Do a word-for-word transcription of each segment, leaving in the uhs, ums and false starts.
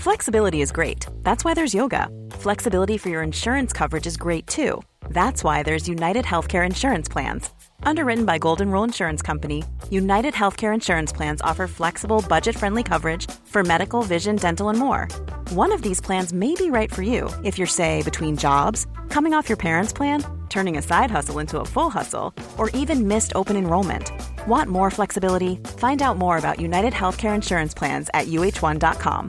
Flexibility is great. That's why there's yoga. Flexibility for your insurance coverage is great too. That's why there's United Healthcare Insurance Plans. Underwritten by Golden Rule Insurance Company, United Healthcare Insurance Plans offer flexible, budget-friendly coverage for medical, vision, dental, and more. One of these plans may be right for you if you're, say, between jobs, coming off your parents' plan, turning a side hustle into a full hustle, or even missed open enrollment. Want more flexibility? Find out more about United Healthcare Insurance Plans at U H one dot com.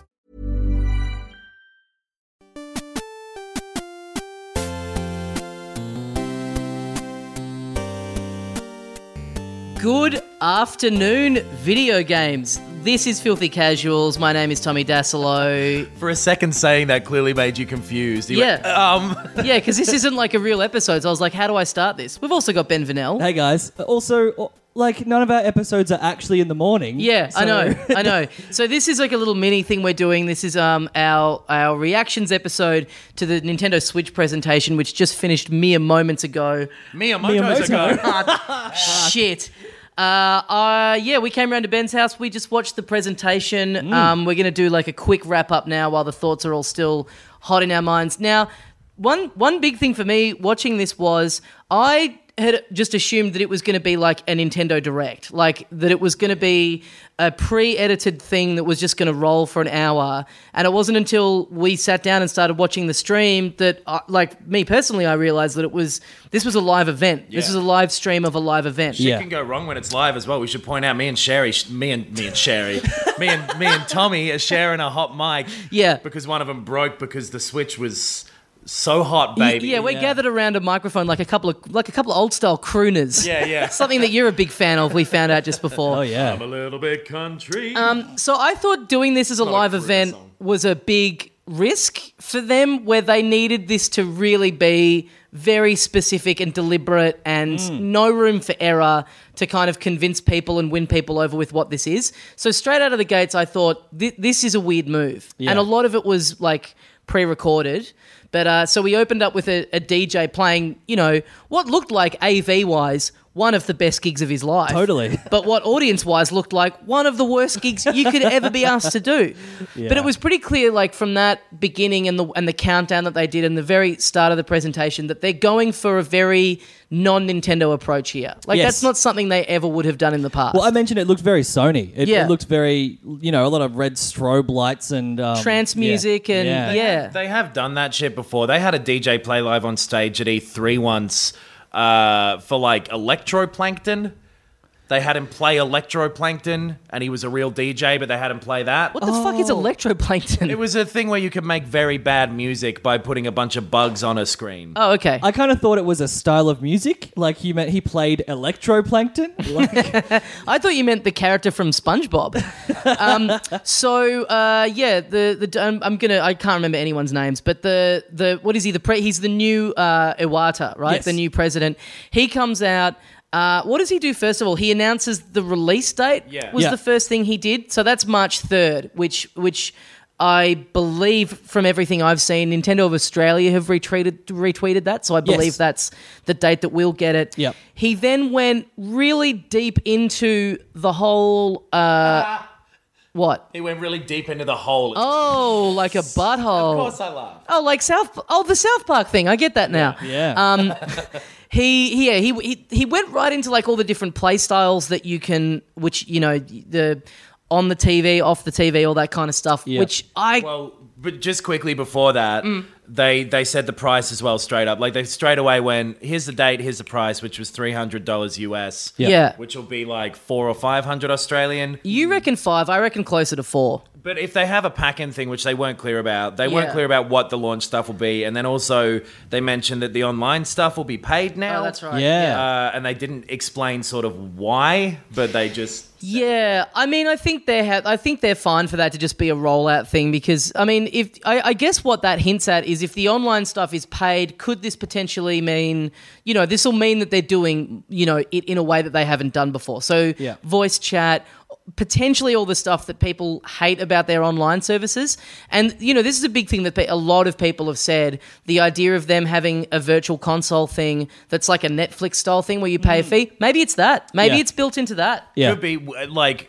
Good afternoon, video games. This is Filthy Casuals. My name is Tommy Dasilo. For a second saying that clearly made you confused. You Yeah. went, um. Yeah, because this isn't like a real episode, so I was like, how do I start this? We've also got Ben Vanel. Hey guys. Also, like, none of our episodes are actually in the morning. Yeah, I so- know, I know. So this is like a little mini thing we're doing. This is um our our reactions episode to the Nintendo Switch presentation, which just finished mere moments ago. Miyamoto's Miyamoto. ago. Shit. Uh, uh, yeah, we came around to Ben's house. We just watched the presentation. Mm. Um, we're going to do like a quick wrap up now while the thoughts are all still hot in our minds. Now, one one big thing for me watching this was I had just assumed that it was going to be like a Nintendo Direct, like that it was going to be a pre-edited thing that was just going to roll for an hour. And it wasn't until we sat down and started watching the stream that, uh, like me personally, I realized that it was this was a live event. This Yeah. was a live stream of a live event. Shit Yeah. can go wrong when it's live as well. We should point out me and Sherry, me and me and Sherry, me and me and Tommy are sharing a hot mic. Yeah. Because one of them broke because the Switch was so hot, Y- baby. Yeah, we're Yeah. gathered around a microphone like a couple of like a couple of old style crooners. Yeah, yeah. Something that you're a big fan of. We found out just before. Oh, yeah. I'm a little bit country. Um, so I thought doing this as a Not a live Korean event song. was a big risk for them, where they needed this to really be very specific and deliberate, and Mm. no room for error to kind of convince people and win people over with what this is. So straight out of the gates, I thought thi- this is a weird move, Yeah. and a lot of it was like pre-recorded. But uh, so we opened up with a, a D J playing, you know, what looked like A V-wise one of the best gigs of his life. Totally. But what audience-wise looked like one of the worst gigs you could ever be asked to do. Yeah. But it was pretty clear, like from that beginning and the and the countdown that they did and the very start of the presentation, that they're going for a very non-Nintendo approach here. Like Yes. that's not something they ever would have done in the past. Well, I mentioned it looked very Sony. It, Yeah. it looked very, you know, a lot of red strobe lights and... Um, Trance yeah. music and Yeah. yeah. They have done that shit before. They had a D J play live on stage at E three once uh, for like Electroplankton. They had him play Electroplankton, and he was a real D J, but they had him play that. What the fuck is Electroplankton? It was a thing where you could make very bad music by putting a bunch of bugs on a screen. Oh, okay. I kind of thought it was a style of music. Like, he meant he played electroplankton. Like, I thought you meant the character from SpongeBob. um, so uh, yeah, the the um, I'm gonna I can't remember anyone's names, but the the what is he? The pre, he's the new uh, Iwata, right? Yes. The new president. He comes out. Uh, what does he do first of all? He announces the release date. Yeah. Was Yeah. the first thing he did. So that's March third, which which. I believe from everything I've seen, Nintendo of Australia have retweeted retweeted that, so I believe Yes. that's the date that we'll get it. Yep. He then went really deep into the whole uh, what? He went really deep into the hole. Oh, like a butthole. Of course I laughed. Oh, like South. Oh, the South Park thing. I get that now. yeah. Um, he, yeah, he, he, he went right into like all the different play styles that you can, which you know, the on the T V, off the T V, all that kind of stuff. Yeah. Which I Well, but just quickly before that, Mm. they they said the price as well straight up. Like they straight away went, here's the date, here's the price, which was three hundred dollars U S. yeah. Yeah. Which will be like four or five hundred Australian. You reckon five? I reckon closer to four. But if they have a pack-in thing, which they weren't clear about, they Yeah. weren't clear about what the launch stuff will be, and then also they mentioned that the online stuff will be paid now. Oh, that's right. Yeah. Uh, and they didn't explain sort of why, but they just Yeah, I mean, I think they're ha- I think they're fine for that to just be a rollout thing, because I mean, if I, I guess what that hints at is if the online stuff is paid, could this potentially mean, you know, this will mean that they're doing, you know, it in a way that they haven't done before. So Yeah. voice chat, potentially all the stuff that people hate about their online services. And, you know, this is a big thing that pe- a lot of people have said, the idea of them having a virtual console thing that's like a Netflix style thing where you pay a fee. Maybe it's that. Maybe Yeah. it's built into that. Yeah. could be w- like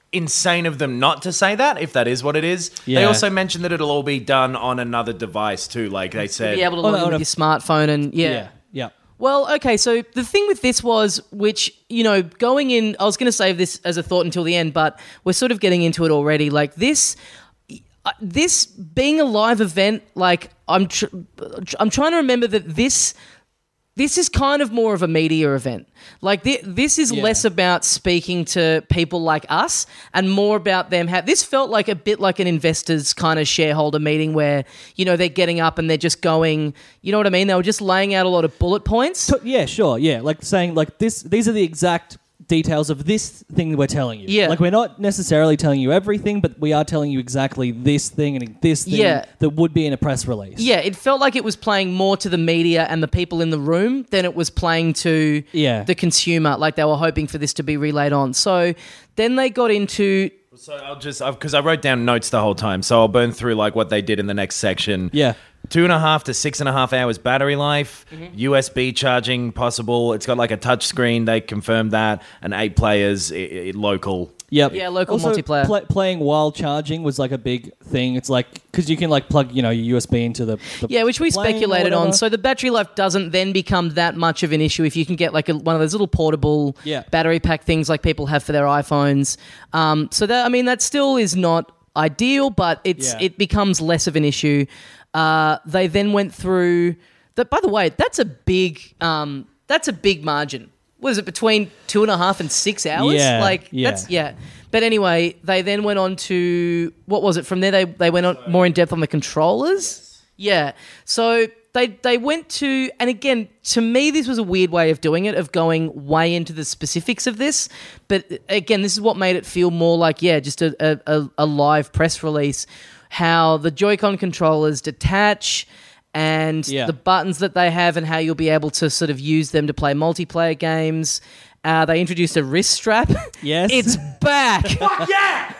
insane of them not to say that, if that is what it is. Yeah. They also mentioned that it'll all be done on another device too. Like they said, Be able to On log a- in on with a- your smartphone and yeah. Yeah. Yeah. Well, okay, so the thing with this was, which, you know, going in, I was going to save this as a thought until the end, but we're sort of getting into it already. Like this, uh, this being a live event, like I'm, tr- I'm trying to remember that this, this is kind of more of a media event. Like th- this is Yeah. less about speaking to people like us and more about them. Ha- this felt like a bit like an investors kind of shareholder meeting where, you know, they're getting up and they're just going, you know what I mean? They were just laying out a lot of bullet points. So- yeah, sure. Yeah, like saying like this. These are the exact details of this thing we're telling you. Yeah. Like we're not necessarily telling you everything, but we are telling you exactly this thing and this thing Yeah. that would be in a press release. Yeah, it felt like it was playing more to the media and the people in the room than it was playing to Yeah. the consumer. Like they were hoping for this to be relayed on. So then they got into So I'll just because I wrote down notes the whole time, so I'll burn through like what they did in the next section. Yeah. Two and a half to six and a half hours battery life, U S B charging possible. It's got like a touch screen. They confirmed that, and eight players, I- I- local. Yep. Yeah, local Also, multiplayer. pla- playing while charging was like a big thing. It's like because you can like plug you know your U S B into the, the yeah, which we plane or speculated on. whatever. So the battery life doesn't then become that much of an issue if you can get like a, one of those little portable Yeah. battery pack things like people have for their iPhones. Um, so that I mean that still is not ideal, but it's Yeah. it becomes less of an issue. Uh, they then went through that. By the way, that's a big um, that's a big margin. What is it between two and a half and six hours? Yeah, like yeah. that's yeah. But anyway, they then went on to what was it? From there, they they went on more in depth on the controllers. Yeah. So they they went to, and again, to me, this was a weird way of doing it, of going way into the specifics of this. But again, this is what made it feel more like yeah, just a a, a, a live press release. How the Joy-Con controllers detach and Yeah. the buttons that they have and how you'll be able to sort of use them to play multiplayer games. Uh, they introduced a wrist strap. Yes. It's back. Fuck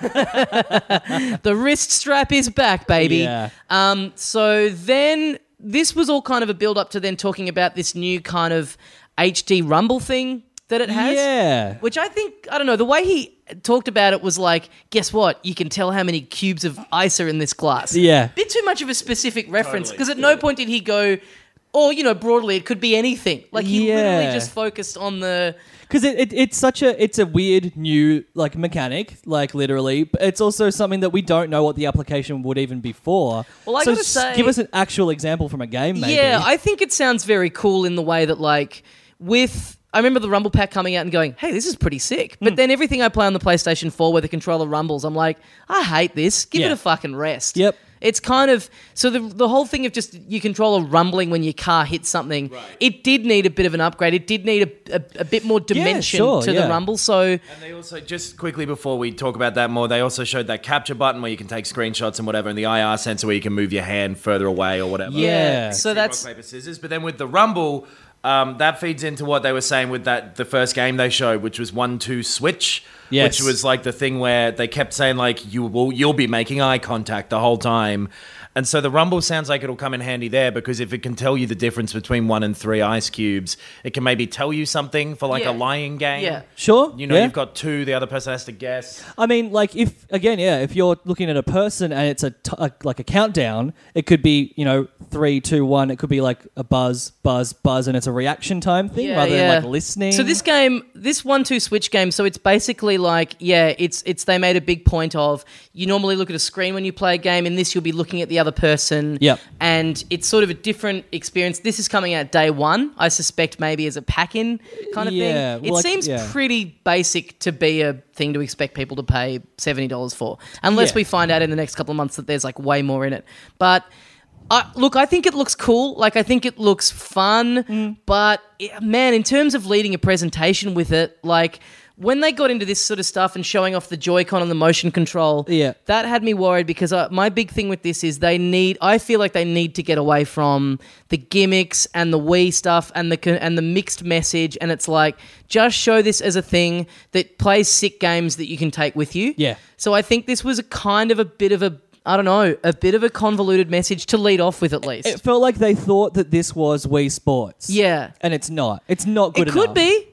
yeah! The wrist strap is back, baby. Yeah. Um, so then this was all kind of a build up to then talking about this new kind of H D Rumble thing that it has. Yeah. Which I think, I don't know, the way he talked about it was like, guess what? You can tell how many cubes of ice are in this glass. Yeah. Bit too much of a specific reference Totally. because at no point did he go, or, you know, broadly, it could be anything. Like he Yeah. literally just focused on the... Because it, it, it's such a it's a weird new like mechanic, like literally. But it's also something that we don't know what the application would even be for. Well, I so gotta s- say- give us an actual example from a game, maybe. Yeah, I think it sounds very cool in the way that, like, with... I remember the Rumble Pack coming out and going, hey, this is pretty sick. Hmm. But then everything I play on the PlayStation four where the controller rumbles, I'm like, I hate this. Give it Yeah. a fucking rest. Yep. It's kind of... So the the whole thing of just your controller rumbling when your car hits something, it did need a bit of an upgrade. It did need a, a, a bit more dimension sure, to yeah. the rumble. So... And they also, just quickly before we talk about that more, they also showed that capture button where you can take screenshots and whatever, and the I R sensor where you can move your hand further away or whatever. Yeah. So Rock, that's... paper, scissors. But then with the Rumble, um, that feeds into what they were saying with that the first game they showed, which was one two switch, Yes. which was like the thing where they kept saying like you will you'll be making eye contact the whole time. And so the Rumble sounds like it'll come in handy there because if it can tell you the difference between one and three ice cubes, it can maybe tell you something for like Yeah. a lying game. Yeah. Sure. You know, yeah. you've got two, the other person has to guess. I mean, like if again, yeah, if you're looking at a person and it's a, t- a like a countdown, it could be you know three, two, one. It could be like a buzz, buzz, buzz, and it's a reaction time thing rather than like listening. So this game, this one two switch game, so it's basically like, yeah, it's it's they made a big point of you normally look at a screen when you play a game. In this, you'll be looking at the other person. Yep. And it's sort of a different experience. This is coming out day one, I suspect maybe as a pack-in kind of Yeah, thing. well, It like- seems yeah. pretty basic to be a thing to expect people to pay seventy dollars for. Unless Yeah. we find out in the next couple of months that there's like way more in it. But... Uh, look, I think it looks cool. Like, I think it looks fun. Mm. But, eh, man, in terms of leading a presentation with it, like, when they got into this sort of stuff and showing off the Joy-Con and the motion control, Yeah. that had me worried because uh, my big thing with this is they need... I feel like they need to get away from the gimmicks and the Wii stuff and the co- and the mixed message. And it's like, just show this as a thing that plays sick games that you can take with you. Yeah. So I think this was a kind of a bit of a... I don't know, a bit of a convoluted message to lead off with at least. it felt like they thought that this was Wii Sports. Yeah. and it's not. It's not good It could enough. be.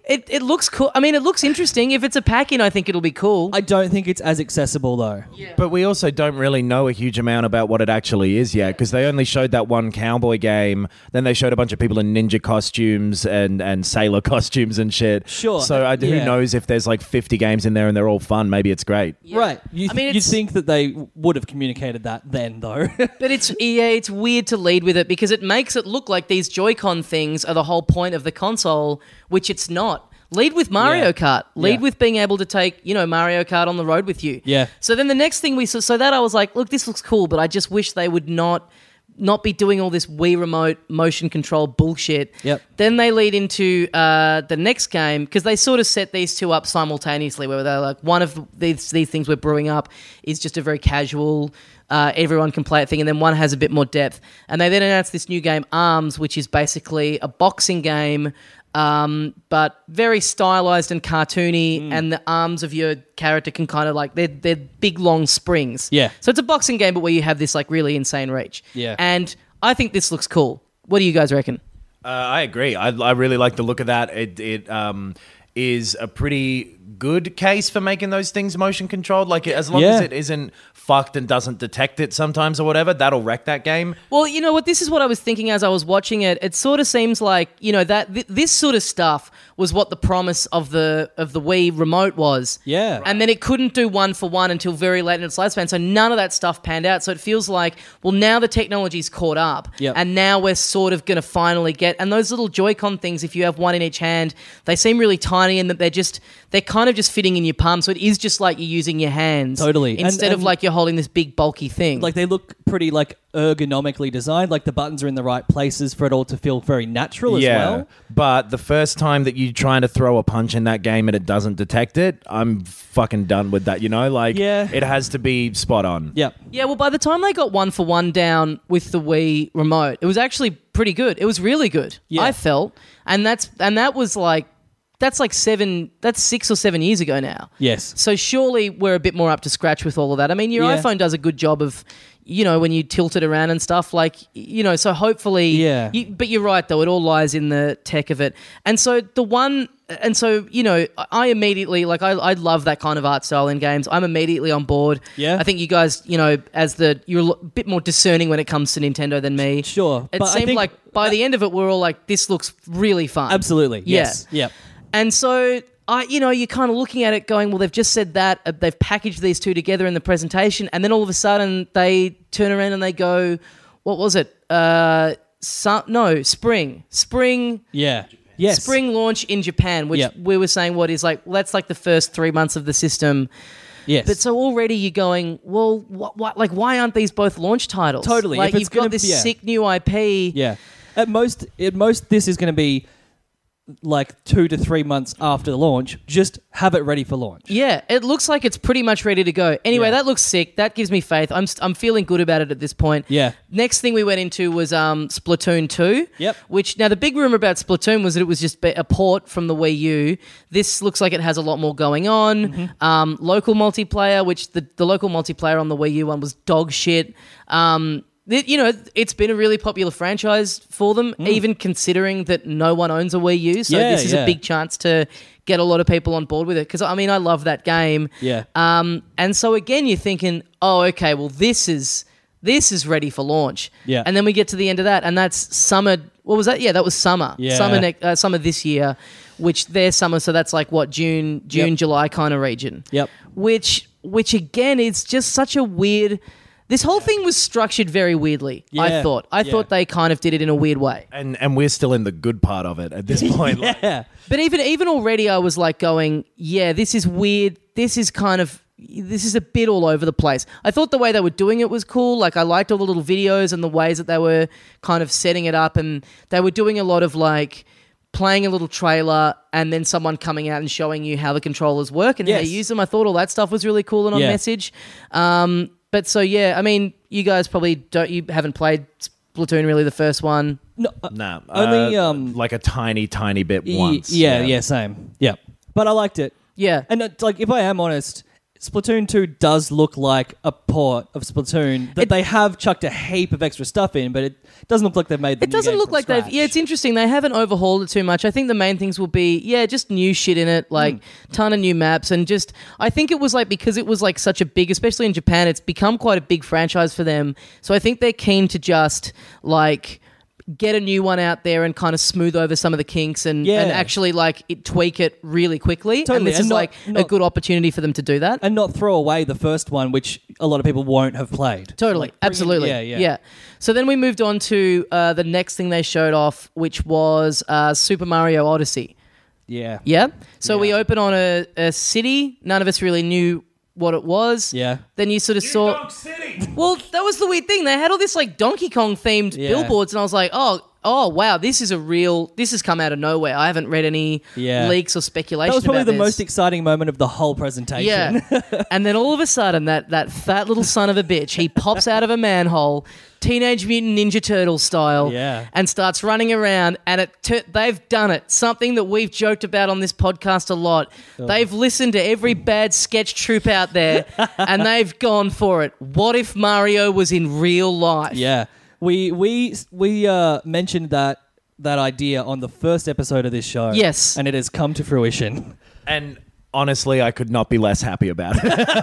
It it looks cool. I mean, it looks interesting. If it's a pack-in, I think it'll be cool. I don't think it's as accessible though. But we also don't really know a huge amount about what it actually is yet, because they only showed that one cowboy game. Then they showed a bunch of people in ninja costumes and, and sailor costumes and shit. Sure. So I, who Yeah. knows if there's like fifty games in there and they're all fun? Maybe it's great. Right. You, I mean, you'd it's- think that they would have communicated that then though. But it's yeah, it's weird to lead with it because it makes it look like these Joy-Con things are the whole point of the console, which it's not. Lead with Mario Yeah. Kart. Lead Yeah. with being able to take, you know, Mario Kart on the road with you. Yeah. So then the next thing we saw, so that I was like, look, this looks cool, but I just wish they would not not be doing all this Wii Remote motion control bullshit. Yep. Then they lead into uh, the next game because they sort of set these two up simultaneously, where they're like, one of these these things we're brewing up is just a very casual, uh, everyone can play it thing, and then one has a bit more depth. And they then announced this new game, ARMS, which is basically a boxing game. Um, but very stylized and cartoony, Mm. and the arms of your character can kind of like they're they're big long springs. Yeah. So it's a boxing game, but where you have this like really insane reach. Yeah. And I think this looks cool. What do you guys reckon? Uh, I agree. I, I really like the look of that. It it um, is a pretty good case for making those things motion controlled. Like as long Yeah. as it isn't fucked and doesn't detect it sometimes or whatever, that'll wreck that game. Well, you know what? This is what I was thinking as I was watching it. It sort of seems like you know that th- this sort of stuff was what the promise of the of the Wii remote was. Yeah. And then it couldn't do one for one until very late in its lifespan. So none of that stuff panned out. So it feels like, well, now the technology's caught up, Yep. and now we're sort of going to finally get. And those little Joy-Con things, if you have one in each hand, they seem really tiny, and that they're just they're kind of just fitting in your palm. So it is just like you're using your hands, Totally. And- instead of and- like you're holding this big bulky thing. Like they look pretty like ergonomically designed. Like the buttons are in the right places for it all to feel very natural as yeah, well. but the first time that you're trying to throw a punch in that game and it doesn't detect it, I'm fucking done with that. You know, like Yeah. it has to be spot on. Yep. Yeah, well, by the time they got one for one down with the Wii remote, it was actually pretty good. It was really good. Yeah. I felt, and that's and that was like that's like seven, that's six or seven years ago now. Yes. So surely we're a bit more up to scratch with all of that. I mean, your Yeah. iPhone does a good job of, you know, when you tilt it around and stuff, like, you know, so hopefully, Yeah. You, but you're right though, it all lies in the tech of it. And so the one, and so, you know, I immediately, like, I, I love that kind of art style in games. I'm immediately on board. Yeah. I think you guys, you know, as the, you're a bit more discerning when it comes to Nintendo than me. Sure, It but I seemed think- like by the end of it, we're all like, this looks really fun. Absolutely. Yeah. Yes. Yep. And so, I, you know, you're kind of looking at it going, well, they've just said that, uh, they've packaged these two together in the presentation, and then all of a sudden they turn around and they go, what was it? Uh, su- no, spring. Spring. Yeah. Yes. Spring launch in Japan, which Yep. we were saying what is like, well, that's like the first three months of the system. Yes. But so already you're going, well, what, what, like, why aren't these both launch titles? Totally. Like, If it's you've got gonna- this yeah. sick new I P. Yeah. At most, at most, this is going to be like two to three months after the launch. Just have it ready for launch. Yeah, it looks like it's pretty much ready to go. Anyway, Yeah. that looks sick. That gives me faith. I'm I'm feeling good about it at this point. Yeah. Next thing we went into was um, Splatoon two. Yep. Which, now the big rumor about Splatoon was that it was just a port from the Wii U. This looks like it has a lot more going on. Mm-hmm. Um, local multiplayer, which the, the local multiplayer on the Wii U one was dog shit. Um, it- you know, it's been a really popular franchise for them, even considering that no one owns a Wii U. So Mm. Yeah, this is yeah. a big chance to get a lot of people on board with it. Because, I mean, I love that game. Yeah. Um, and so, again, you're thinking, oh, okay, well, this is this is ready for launch. Yeah. And then we get to the end of that, and that's summer. What was that? Yeah, that was summer. Yeah. Summer, ne- uh, summer this year, which their summer, so that's like, what, June, June, Yep. July kind of region. Yep. Which, which again, is just such a weird... This whole thing was structured very weirdly, I Yeah. thought. I Yeah. thought they kind of did it in a weird way. And and we're still in the good part of it at this point. Like, Yeah. But even even already, I was like going, yeah, this is weird. This is kind of, this is a bit all over the place. I thought the way they were doing it was cool. Like, I liked all the little videos and the ways that they were kind of setting it up. And they were doing a lot of like playing a little trailer and then someone coming out and showing you how the controllers work and how Yes. you use them. I thought all that stuff was really cool and on Yeah. message. Um, but so, yeah, I mean, you guys probably don't, you haven't played Splatoon really, the first one. No, uh, nah, Only, uh, um, like a tiny, tiny bit y- once. Yeah, yeah, same. Yeah. But I liked it. Yeah. And uh, like, if I am honest, Splatoon two does look like a port of Splatoon that It- they have chucked a heap of extra stuff in, but it doesn't look like they've made the It new doesn't game look from like scratch. they've. Yeah, it's interesting. They haven't overhauled it too much. I think the main things will be, yeah, just new shit in it, like ton of new maps, and just. I think it was like because it was like such a big, especially in Japan, it's become quite a big franchise for them. So I think they're keen to just like get a new one out there and kind of smooth over some of the kinks and, Yeah. and actually like it, tweak it really quickly. Totally, And this and is not- like a not- good opportunity for them to do that. And not throw away the first one, which a lot of people won't have played. Totally, Like, bring in- absolutely, yeah, yeah. So then we moved on to uh, the next thing they showed off, which was uh, Super Mario Odyssey. Yeah. Yeah. So Yeah. we open on a, a city. None of us really knew what it was. Yeah. Then you sort of saw. City. Well, that was the weird thing. They had all this like Donkey Kong themed Yeah. billboards, and I was like, oh, oh, wow, this is a real. This has come out of nowhere. I haven't read any Yeah. leaks or speculation. That was probably about the this. most exciting moment of the whole presentation. Yeah. And then all of a sudden, that that fat little son of a bitch, he pops out of a manhole, Teenage Mutant Ninja Turtle style, Yeah. and starts running around. And it tur- they've done it. Something that we've joked about on this podcast a lot. Oh. They've listened to every bad sketch troupe out there, and they've gone for it. What if Mario was in real life? Yeah. We we we uh, mentioned that that idea on the first episode of this show. Yes. And it has come to fruition. And honestly, I could not be less happy about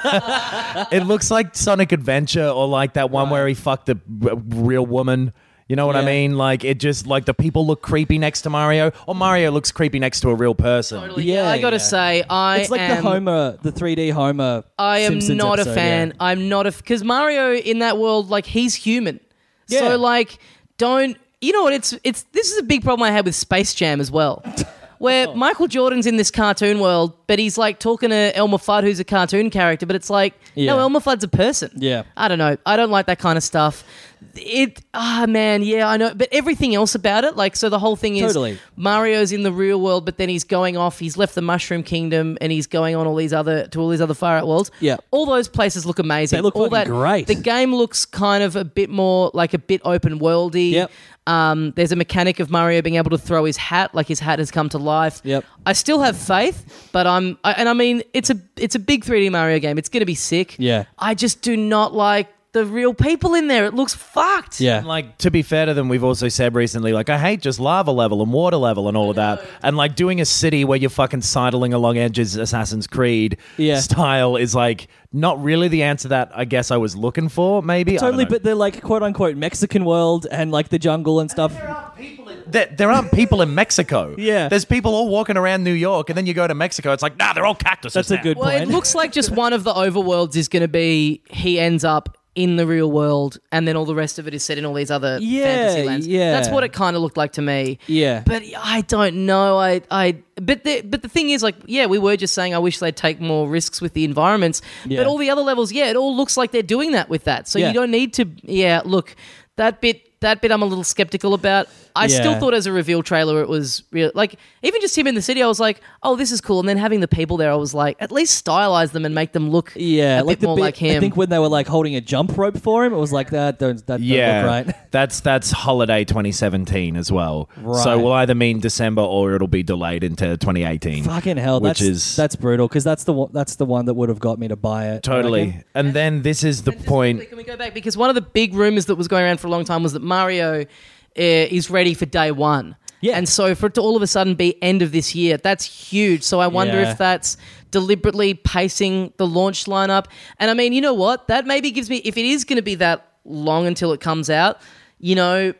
it. It looks like Sonic Adventure or like that one where he fucked a r- real woman. You know what I Yeah. mean? Like it just like the people look creepy next to Mario, or Mario looks creepy next to a real person. Totally. Yeah, I gotta yeah. say, I It's like am, the Homer, the three D Homer. I am Simpsons not episode, a fan. yeah. I'm not a because Mario in that world, like he's human. Yeah. So like, don't you know what? It's it's this is a big problem I had with Space Jam as well, where Oh. Michael Jordan's in this cartoon world, but he's like talking to Elmer Fudd, who's a cartoon character, but it's like Yeah. no, Elmer Fudd's a person. Yeah. I don't know. I don't like that kind of stuff. It ah man, yeah, I know, but everything else about it, like so, the whole thing is Totally. Mario's in the real world, but then he's going off. He's left the Mushroom Kingdom, and he's going on all these other to all these other far out worlds. Yeah. all those places look amazing. They look all fucking great. The game looks kind of a bit more like a bit open worldy. Yep. Um, there's a mechanic of Mario being able to throw his hat, like his hat has come to life. Yep. I still have faith, but I'm, I, and I mean, it's a it's a big three D Mario game. It's gonna be sick. Yeah. I just do not like the real people in there. It looks fucked. Yeah. And like to be fair to them, we've also said recently, like I hate just lava level and water level and all of that, and like doing a city where you're fucking sidling along edges, Assassin's Creed Yeah. style is like not really the answer that I guess I was looking for. Maybe I don't Totally, know. but they're like quote unquote Mexican world and like the jungle and stuff. There, there aren't people in Mexico. Yeah. There's people all walking around New York, and then you go to Mexico, it's like, nah, they're all cactuses. That's a now. good Well, point. it looks like just one of the overworlds is going to be he ends up in the real world, and then all the rest of it is set in all these other Yeah, fantasy lands. yeah. That's what it kind of looked like to me. Yeah. But I don't know. I, I, but the, but the thing is, like, yeah, we were just saying, I wish they'd take more risks with the environments. Yeah. But all the other levels, yeah, it all looks like they're doing that with that. So Yeah. you don't need to. Yeah, look, that bit. That bit I'm a little skeptical about. I Yeah. still thought as a reveal trailer it was real. Like, even just him in the city, I was like, oh, this is cool. And then having the people there, I was like, at least stylize them and make them look Yeah, a like bit the more bit, like him. I think when they were like holding a jump rope for him, it was like that. Don't that Yeah, don't look right. that's that's holiday twenty seventeen as well. Right. So we'll either mean December or it'll be delayed into twenty eighteen. Fucking hell, which that's is that's brutal because that's the one, that's the one that would have got me to buy it. I totally. reckon. And then this is the And just point. quickly, can we go back? Because one of the big rumors that was going around for a long time was that Mario uh, is ready for day one. Yeah. And so for it to all of a sudden be end of this year, that's huge. So I wonder Yeah. if that's deliberately pacing the launch lineup. And I mean, you know what? That maybe gives me, if it is going to be that long until it comes out, you know,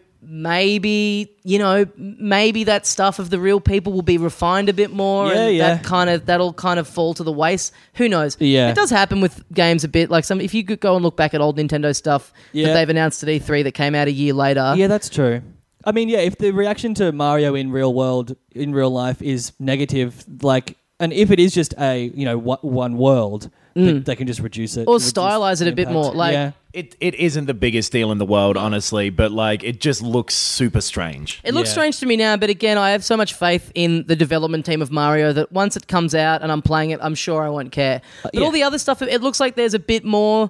maybe, you know, maybe that stuff of the real people will be refined a bit more. Yeah, and yeah. that kind of, that'll kind of fall to the waste. Who knows? Yeah. It does happen with games a bit. Like some, if you could go and look back at old Nintendo stuff Yeah. that they've announced at E three that came out a year later. Yeah, that's true. I mean, yeah, if the reaction to Mario in real world, in real life, is negative, like, and if it is just a, you know, one, one world, they, they can just reduce it. Or reduce stylize it the a bit impact. more, like- yeah. It it isn't the biggest deal in the world, honestly, but like it just looks super strange. It looks Yeah. strange to me now, but again, I have so much faith in the development team of Mario that once it comes out and I'm playing it, I'm sure I won't care. But yeah. all the other stuff, it looks like there's a bit more.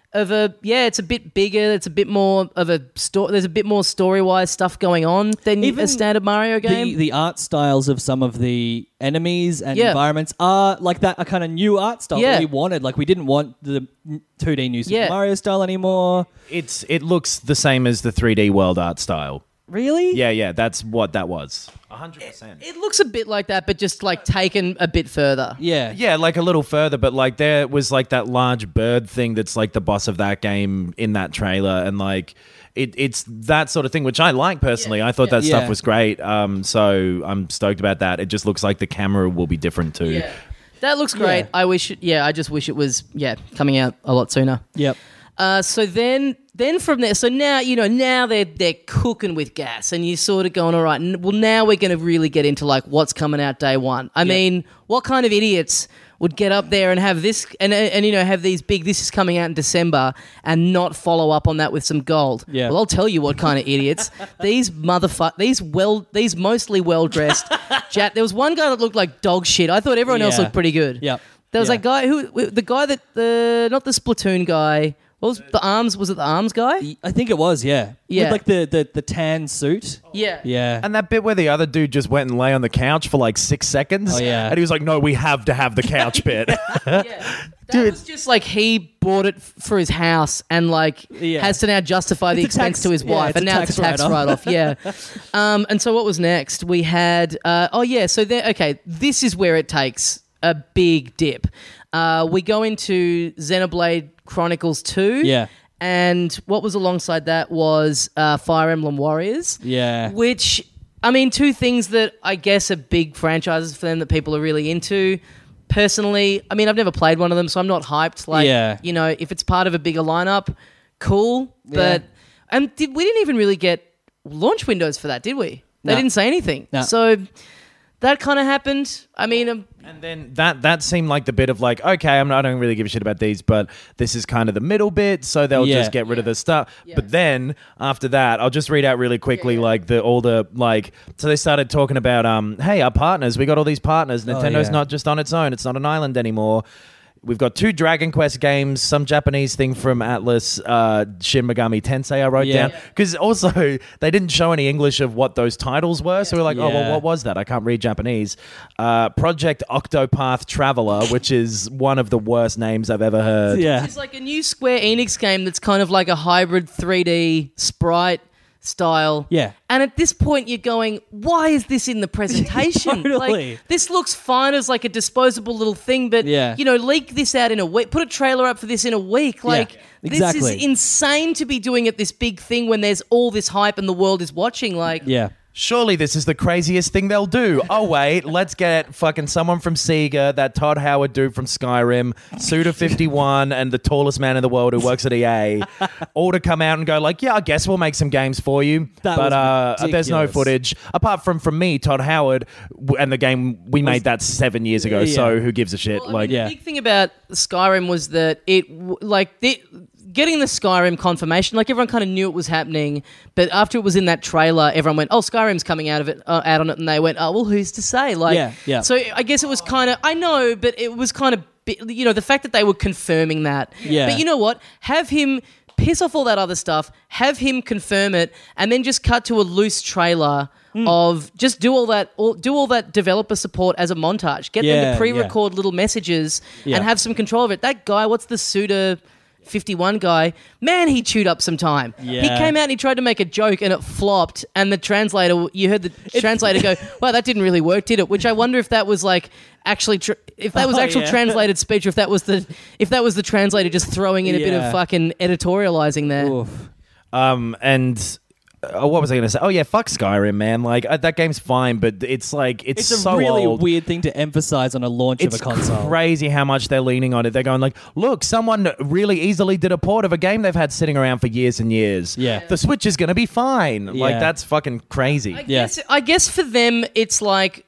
of a yeah, it's a bit bigger. It's a bit more of a story. There's a bit more story wise stuff going on than Even a standard Mario game. The, the art styles of some of the enemies and Yeah. environments are like that, a kind of new art style Yeah. that we wanted. Like we didn't want the two D New Super Yeah. Mario style anymore. It's it looks the same as the three D world art style. Really? Yeah, yeah, that's what that was. one hundred percent. It looks a bit like that, but just like taken a bit further. Yeah. Yeah, like a little further, but like there was like that large bird thing that's like the boss of that game in that trailer, and like it, it's that sort of thing, which I like personally. I thought that Yeah. stuff was great. Um, so I'm stoked about that. It just looks like the camera will be different too. Yeah. That looks great. Yeah. I wish. It, yeah, I just wish it was yeah coming out a lot sooner. Yep. Uh, so then, then from there, so now you know now they're they're cooking with gas, and you're sort of going, all right. n- Well, now we're going to really get into like what's coming out day one. I mean, what kind of idiots would get up there and have this and and you know have these big this is coming out in December and not follow up on that with some gold? Yeah. Well, I'll tell you what kind of idiots. These motherfuck these well these mostly well dressed. Jat. There was one guy that looked like dog shit. I thought everyone else Yeah. looked pretty good. Yep. There was Yeah. that guy who the guy that the not the Splatoon guy. What was the arms? Was it the arms guy? I think it was, yeah. Yeah. With like the, the, the tan suit. Yeah. Yeah. And that bit where the other dude just went and lay on the couch for like six seconds. Oh, yeah. And he was like, no, we have to have the couch bit. Yeah. That was just like he bought it f- for his house and like Yeah. has to now justify the It's a expense tax- to his yeah, wife, it's and a now tax it's a tax write-off. write-off. Yeah. um, and so what was next? We had uh, oh yeah. So there. Okay, this is where it takes a big dip. Uh, we go into Xenoblade Chronicles two. Yeah. And what was alongside that was uh, Fire Emblem Warriors. Yeah. Which, I mean, two things that I guess are big franchises for them that people are really into. Personally, I mean, I've never played one of them, so I'm not hyped. Like, Yeah. you know, if it's part of a bigger lineup, cool. But and did, we didn't even really get launch windows for that, did we? They No. didn't say anything. No. So that kind of happened. I mean, um, And then that that seemed like the bit of like, okay, I'm not, I don't really give a shit about these, but this is kind of the middle bit, so they'll Yeah. just get rid of the stuff. But then after that, I'll just read out really quickly like the all the like. So they started talking about um, hey, our partners, we got all these partners. Nintendo's yeah. not just on its own; it's not an island anymore. We've got two Dragon Quest games, some Japanese thing from Atlas, uh, Shin Megami Tensei I wrote Yeah. down. Because also, they didn't show any English of what those titles were. So we're like, oh, well, Yeah. what was that? I can't read Japanese. Uh, Project Octopath Traveler, which is one of the worst names I've ever heard. Yeah. it's like a new Square Enix game that's kind of like a hybrid three D sprite style. Yeah. And at this point, you're going, why is this in the presentation? Totally. Like, this looks fine as like a disposable little thing, but, Yeah. you know, leak this out in a week. Put a trailer up for this in a week. Like, exactly. this is insane to be doing it this big thing when there's all this hype and the world is watching. Like, Yeah. Surely this is the craziest thing they'll do. Oh, wait, let's get fucking someone from Sega, that Todd Howard dude from Skyrim, Suda fifty-one, and the tallest man in the world who works at E A, all to come out and go like, yeah, I guess we'll make some games for you. That but was uh, there's no ridiculous. footage. Apart from from me, Todd Howard, w- and the game, we made that seven years ago, Yeah. so who gives a shit? Well, I like, mean, yeah. the big thing about Skyrim was that it, w- like, the, getting the Skyrim confirmation, like everyone kind of knew it was happening, but after it was in that trailer, everyone went, "Oh, Skyrim's coming out of it, uh, out on it," and they went, "Oh, well, who's to say?" Like, Yeah, yeah. So I guess it was kind of, I know, but it was kind of, bi- you know, the fact that they were confirming that. Yeah. But you know what? Have him piss off all that other stuff, have him confirm it, and then just cut to a loose trailer. Hmm. Of just do all that, all, do all that developer support as a montage. Get them Yeah, to pre-record little messages Yeah. and have some control of it. That guy, what's the Suda fifty-one guy? Man, he chewed up some time. He Yeah. came out and he tried to make a joke and it flopped. And the translator, you heard the translator go, "Well, that didn't really work, did it?" Which I wonder if that was like actually, tr- if that was Oh, actual yeah. translated speech, or if that was the, if that was the translator just throwing in a bit of Yeah. fucking editorializing there. Oof. Um, and uh, what was I going to say? Oh yeah, fuck Skyrim, man. Like uh, that game's fine, but it's like it's, It's a so really old. weird thing to emphasize on a launch It's of a console. crazy how much they're leaning on it. They're going like, look, someone really easily did a port of a game they've had sitting around for years and years. Yeah. The Switch is going to be fine. Like Yeah. that's fucking crazy. I Yeah. guess, I guess for them, it's like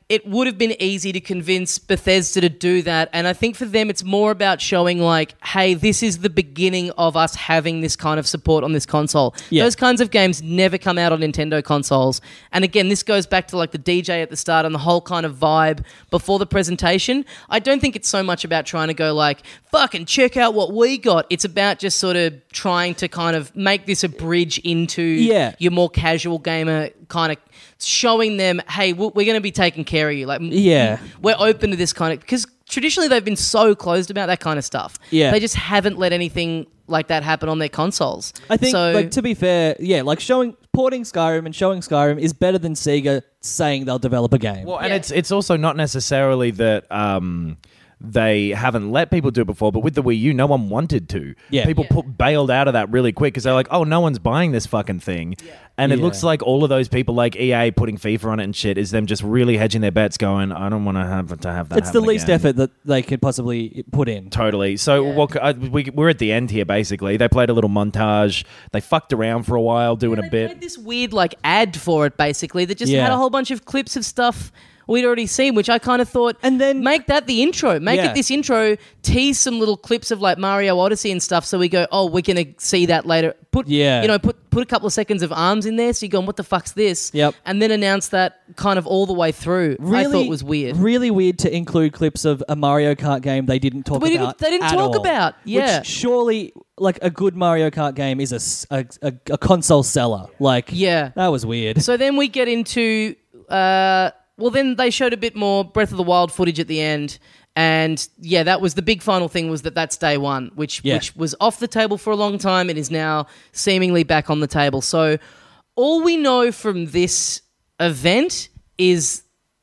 it would have been easy to convince Bethesda to do that. And I think for them, it's more about showing like, hey, this is the beginning of us having this kind of support on this console. Yeah. Those kinds of games never come out on Nintendo consoles. And again, this goes back to like the D J at the start and the whole kind of vibe before the presentation. I don't think it's so much about trying to go like, fucking check out what we got. It's about just sort of trying to kind of make this a bridge into Yeah. your more casual gamer kind of showing them, hey, we're going to be taking care of you. Like, Yeah. we're open to this kind of, because traditionally they've been so closed about that kind of stuff. Yeah. They just haven't let anything like that happen on their consoles. I think, so, like, to be fair, yeah, like showing porting Skyrim and showing Skyrim is better than Sega saying they'll develop a game. Well, and Yeah. it's it's also not necessarily that um, they haven't let people do it before, but with the Wii U, no one wanted to. Yeah. People Yeah. Put, bailed out of that really quick because they're like, oh, no one's buying this fucking thing. And it Yeah. looks like all of those people like E A putting FIFA on it and shit is them just really hedging their bets going, I don't want to have to have that it's the happen least again. effort that they could possibly put in. Totally. So Yeah. what, I, we, we're at the end here, basically. They played a little montage. They fucked around for a while doing they a bit. played this weird like ad for it basically that just Yeah. had a whole bunch of clips of stuff we'd already seen, which I kind of thought, And then- make that the intro. Make Yeah. it this intro, tease some little clips of like Mario Odyssey and stuff so we go, oh, we're going to see that later. Put, Yeah. you know, put put a couple of seconds of arms in there so you go, what the fuck's this? Yep. And then announce that kind of all the way through. I thought it was weird. Really weird to include clips of a Mario Kart game they didn't talk We didn't- about. they didn't at talk all. about, yeah. Which surely, like a good Mario Kart game is a s- a, a, a console seller. Like, Yeah. that was weird. So then we get into, uh, well, then they showed a bit more Breath of the Wild footage at the end. And yeah, that was the big final thing was that that's day one, which Yeah. which was off the table for a long time and is now seemingly back on the table. So all we know from this event is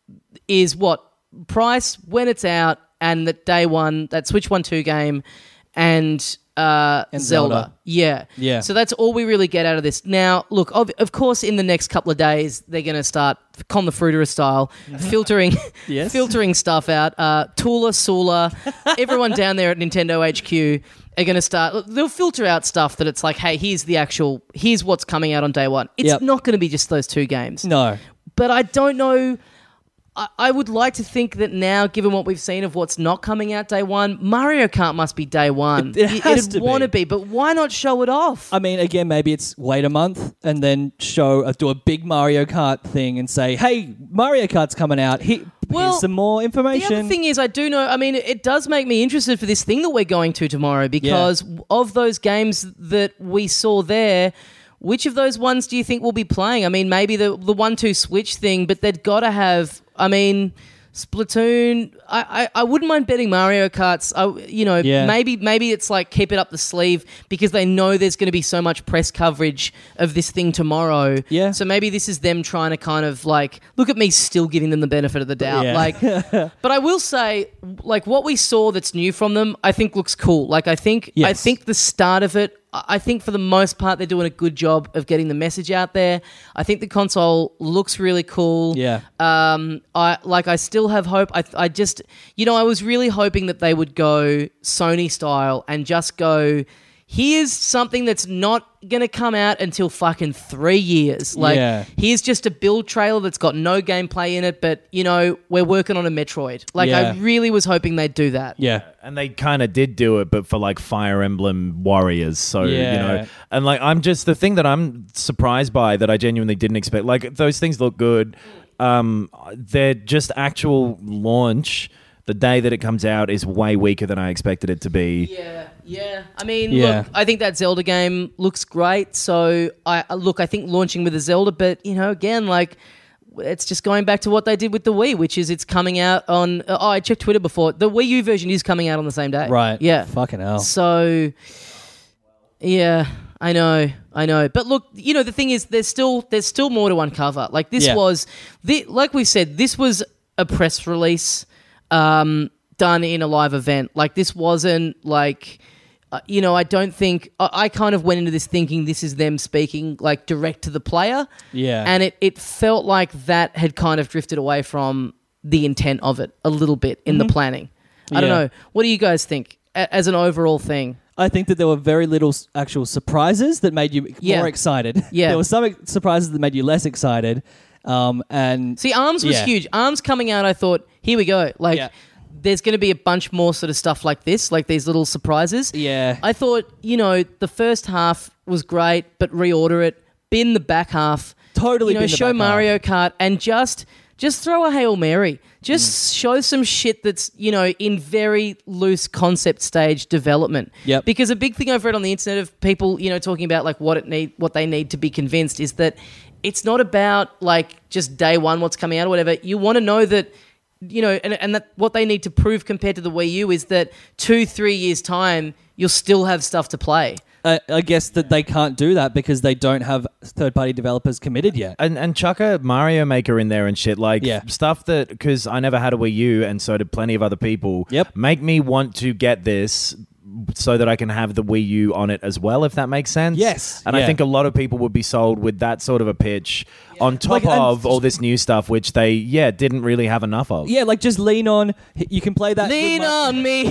is what price, when it's out, and that day one, that Switch One Two game, and uh, And Zelda. Zelda. Yeah, Yeah. So that's all we really get out of this. Now, look, of, of course, in the next couple of days, they're going to start Con the Fruiterer style filtering, Yes. filtering stuff out. Uh, Tula, Sula, everyone down there at Nintendo H Q are going to start. They'll filter out stuff that it's like, hey, here's the actual, here's what's coming out on day one. It's Yep. not going to be just those two games. No. But I don't know. I, I would like to think that now, given what we've seen of what's not coming out day one, Mario Kart must be day one. It- it has it'd to want to be. be, but why not show it off? I mean, again, maybe it's wait a month and then show, uh, do a big Mario Kart thing and say, hey, Mario Kart's coming out. He, Well, here's some more The information. other thing is, I do know. I mean, it does make me interested for this thing that we're going to tomorrow because of those games that we saw there. Which of those ones do you think we'll be playing? I mean, maybe the the one two switch thing, but they've got to have. I mean, Splatoon. I, I, I wouldn't mind betting Mario Kart's. I, you know, Yeah. maybe maybe it's like keep it up the sleeve because they know there's going to be so much press coverage of this thing tomorrow. Yeah. So maybe this is them trying to kind of like look at me still giving them the benefit of the doubt. Yeah. Like, but I will say, like what we saw that's new from them, I think looks cool. Like I think I Yes. think the start of it. I think for the most part they're doing a good job of getting the message out there. I think the console looks really cool. Yeah. Um. I like. I still have hope. I. I just. You know. I was really hoping that they would go Sony style and just go. Here's something that's not going to come out until fucking three years. Like, Yeah. here's just a build trailer that's got no gameplay in it, but, you know, we're working on a Metroid. Like, Yeah. I really was hoping they'd do that. yeah. And they kind of did do it, but for like Fire Emblem Warriors. So, Yeah. you know, and like, I'm just the thing that I'm surprised by that I genuinely didn't expect. Like, those things look good. Um, they're just actual launch. The day that it comes out is way weaker than I expected it to be. Yeah, yeah. I mean, Yeah. look, I think that Zelda game looks great. So, I uh, look, I think launching with a Zelda, but, you know, again, like, it's just going back to what they did with the Wii, which is it's coming out on. Uh, oh, I checked Twitter before. The Wii U version is coming out on the same day. Right. Yeah. Fucking hell. So, yeah, I know, I know. But look, you know, the thing is, there's still there's still more to uncover. Like this Yeah. was, the, like we said, this was a press release um, done in a live event. Like this wasn't like. Uh, you know, I don't think I, I kind of went into this thinking this is them speaking like direct to the player. Yeah. And it, it felt like that had kind of drifted away from the intent of it a little bit in the planning. I don't Yeah. know. What do you guys think a- as an overall thing? I think that there were very little s- actual surprises that made you Yeah. more excited. Yeah. There were some ex- surprises that made you less excited. Um, and See, Arms was yeah. huge. Arms coming out, I thought, here we go. Like, Yeah. there's going to be a bunch more sort of stuff like this, like these little surprises. Yeah. I thought, you know, the first half was great, but reorder it, bin the back half. Totally You know, bin the show back Mario Kart and just just throw a Hail Mary. Just Mm. show some shit that's, you know, in very loose concept stage development. Yep. Because a big thing I've read on the internet of people, you know, talking about like what it need what they need to be convinced is that it's not about like just day one what's coming out or whatever. You want to know that, you know, and, and that what they need to prove compared to the Wii U is that two, three years time, you'll still have stuff to play. I, I guess that they can't do that because they don't have third-party developers committed yet. And and chuck a Mario Maker in there and shit, like Yeah. stuff that, because I never had a Wii U and so did plenty of other people. Yep. Make me want to get this so that I can have the Wii U on it as well, if that makes sense. Yes. And Yeah. I think a lot of people would be sold with that sort of a pitch on top Like, and- of all this new stuff, which they, yeah, didn't really have enough of. Yeah, like just lean on. You can play that. Lean good Ma- on me.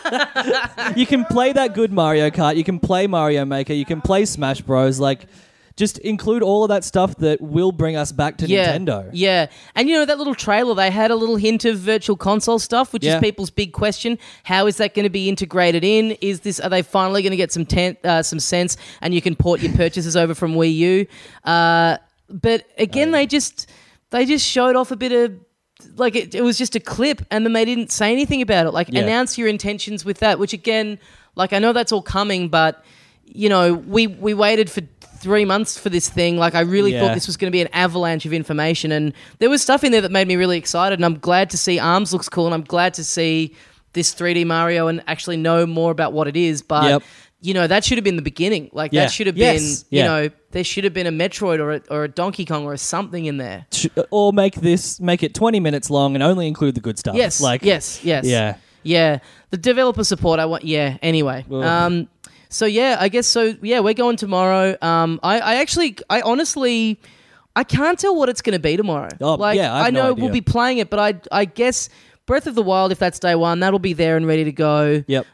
You can play that good Mario Kart. You can play Mario Maker. You can play Smash Bros. Like, just include all of that stuff that will bring us back to yeah, Nintendo. Yeah. And you know, that little trailer, they had a little hint of virtual console stuff, which Yeah. is people's big question. How is that going to be integrated in? Is this, are they finally going to get some ten, uh, some sense and you can port your purchases over from Wii U? Uh, but again, they just, they just showed off a bit of, like it, it was just a clip and then they didn't say anything about it. Like Yeah. announce your intentions with that, which again, like I know that's all coming, but you know, we, we waited for three months for this thing. Like I really Yeah. thought this was going to be an avalanche of information and there was stuff in there that made me really excited and I'm glad to see Arms looks cool and I'm glad to see this three D Mario and actually know more about what it is. But Yep. you know, that should have been the beginning. Like Yeah. that should have Yes. been, you Yeah. know, there should have been a Metroid or a, or a Donkey Kong or a something in there. Sh- Or make this make it twenty minutes long and only include the good stuff. Yes. Like yes. Yes. Yeah. Yeah. The developer support, I want. Yeah. Anyway. Ugh. Um. So yeah, I guess so. Yeah, we're going tomorrow. Um. I. I actually. I honestly. I can't tell what it's going to be tomorrow. Oh, like, yeah, I have I no know idea. we'll be playing it, but I. I guess Breath of the Wild, if that's day one, that'll be there and ready to go. Yep.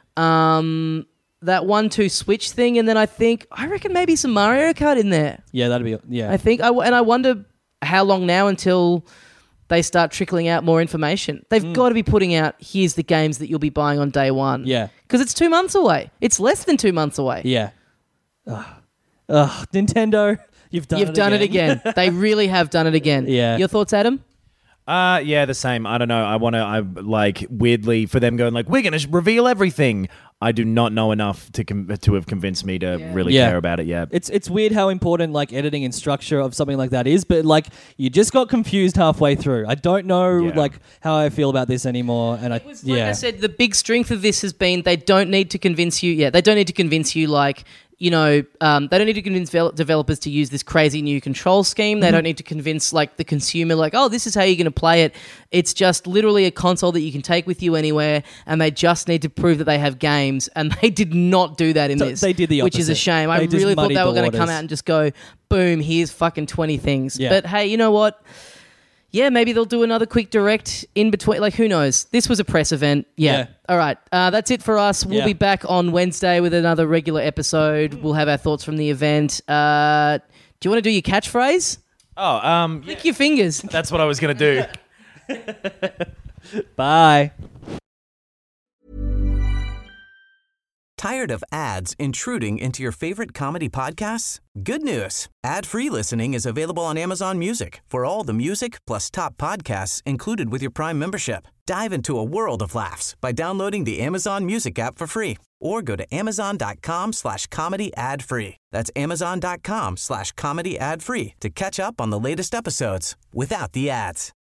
Um. That one two switch thing, and then I think I reckon maybe some Mario Kart in there. Yeah, that'd be yeah. I think I w- and I wonder how long now until they start trickling out more information. They've Mm. got to be putting out here's the games that you'll be buying on day one. Yeah. because it's two months away. It's less than two months away. Yeah. Ugh. Ugh, Nintendo, you've done You've it done again. it again. They really have done it again. Yeah. Your thoughts, Adam? Uh, yeah, the same. I don't know. I want to, I like, weirdly, for them going like, we're going to reveal everything. I do not know enough to com- to have convinced me to really Yeah. care about it yet. It's it's weird how important like editing and structure of something like that is, but like you just got confused halfway through. I don't know Yeah. like how I feel about this anymore, and I It was, like yeah I said, the big strength of this has been they don't need to convince you. Yeah, they don't need to convince you like, you know, um, they don't need to convince vel- developers to use this crazy new control scheme. They don't need to convince like the consumer like, oh, this is how you're going to play it. It's just literally a console that you can take with you anywhere, and they just need to prove that they have games, and they did not do that in So this. they did the which is a opposite. shame. I They just really thought muddied they were the going to come waters. out and just go, boom, here's fucking twenty things. Yeah. But hey, you know what? Yeah, maybe they'll do another quick direct in between. Like, who knows? This was a press event. Yeah. Yeah. All right. Uh, that's it for us. We'll Yeah. be back on Wednesday with another regular episode. We'll have our thoughts from the event. Uh, do you want to do your catchphrase? Oh, um, Lick your fingers. that's what I was going to do. Bye. Tired of ads intruding into your favorite comedy podcasts? Good news. Ad-free listening is available on Amazon Music for all the music plus top podcasts included with your Prime membership. Dive into a world of laughs by downloading the Amazon Music app for free or go to amazon.com slash comedy ad free. That's amazon.com slash comedy ad free to catch up on the latest episodes without the ads.